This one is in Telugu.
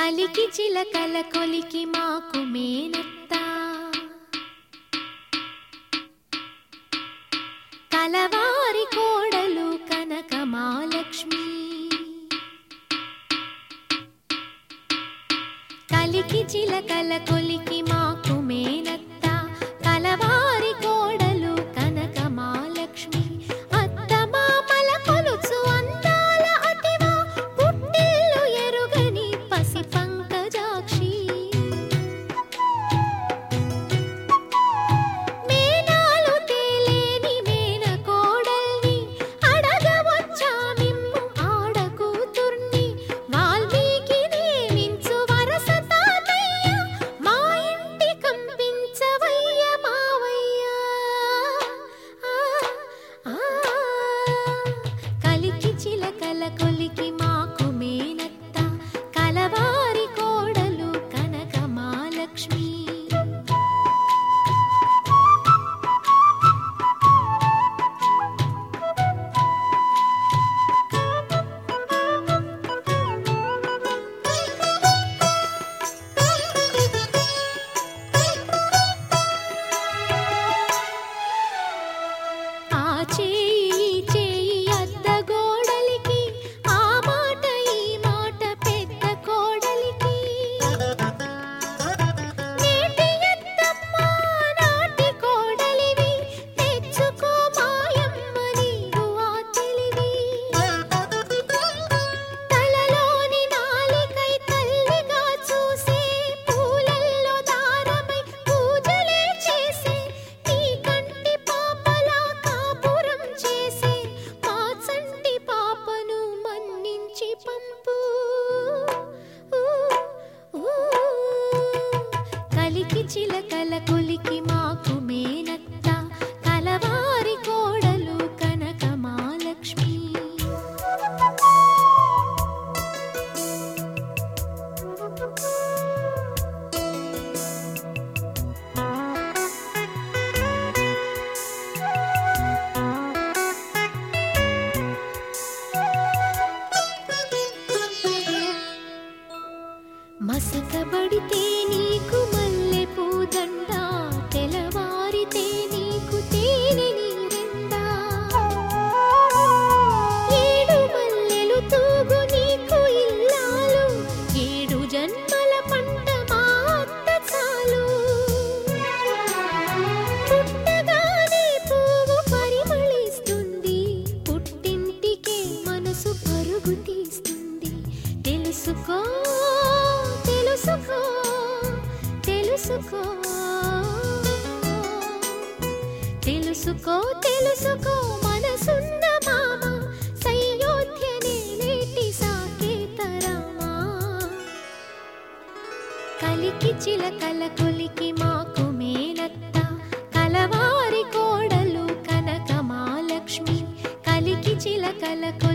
కలికి చిలకల కొలికి మాకు మేనత్త కలవారి కోడలు కనక మహాలక్ష్మి కలికి చిలకల కొలికి మాకు మేనత్త కలవారి కోడలు కనక మహాలక్ష్మి అత్త మామల కొలుచు అందాల అతివా పుట్టిల్లు ఎరుగని పసి పంకజాక్షి మేనాలు తేలేని మేన కోడల్ని అడగవచ్చా మిమ్ము ఆడ కూతుర్ని వాల్మీకి నియమించు వరస తాతయ్య మా ఇంటి కంపించవయ్య మావయ్య కలికి చిలకల కొలికి మాకు మేనత్త కలవారి కోడలు కనక మహాలక్ష్మి ఆ చేయి చేయి అత్త గోడలికి ఆ మాట ఈ మాట పెద్ద కోడలికి నేటి ఎత్తమ్మ నాటి కోడలివి తెచ్చుకో మాయమ్మ నీవు ఆ తెలివి తలలోని నాలికై తల్లిగా చూసే పూలల్లో దారమై పూజలే చేసే నీ కంటి పాపలా కాపురం చేసే మా చంటి పాపను మన్నించి పంపు కలికి చిలకల కొలికి మాకు మేనత్త కలవారి కోడలు కనక మహాలక్ష్మి మసకబడితే నీకు మల్లె పూదండ తెలవారితే నీకు తేనె నీరెండ ఏడు మల్లెలు తూగు నీకు ఇల్లాలు ఏడు జన్మల పంట మా అత్త చాలు పుట్టగానే పువ్వు పరిమళిస్తుంది పుట్టింటికే మనసు పరుగు తీస్తుంది తెలుసుకో తెలుసుకో తెలుసుకో తెలుసుకో తెలుసుకో మనసున్న మామ సయోధ్యనే నేటి సాకేతరామా కలికి చిలకల కొలికి మాకు మేనత్త కలవారి కోడలు కనక మహాలక్ష్మి కలికి చిలకల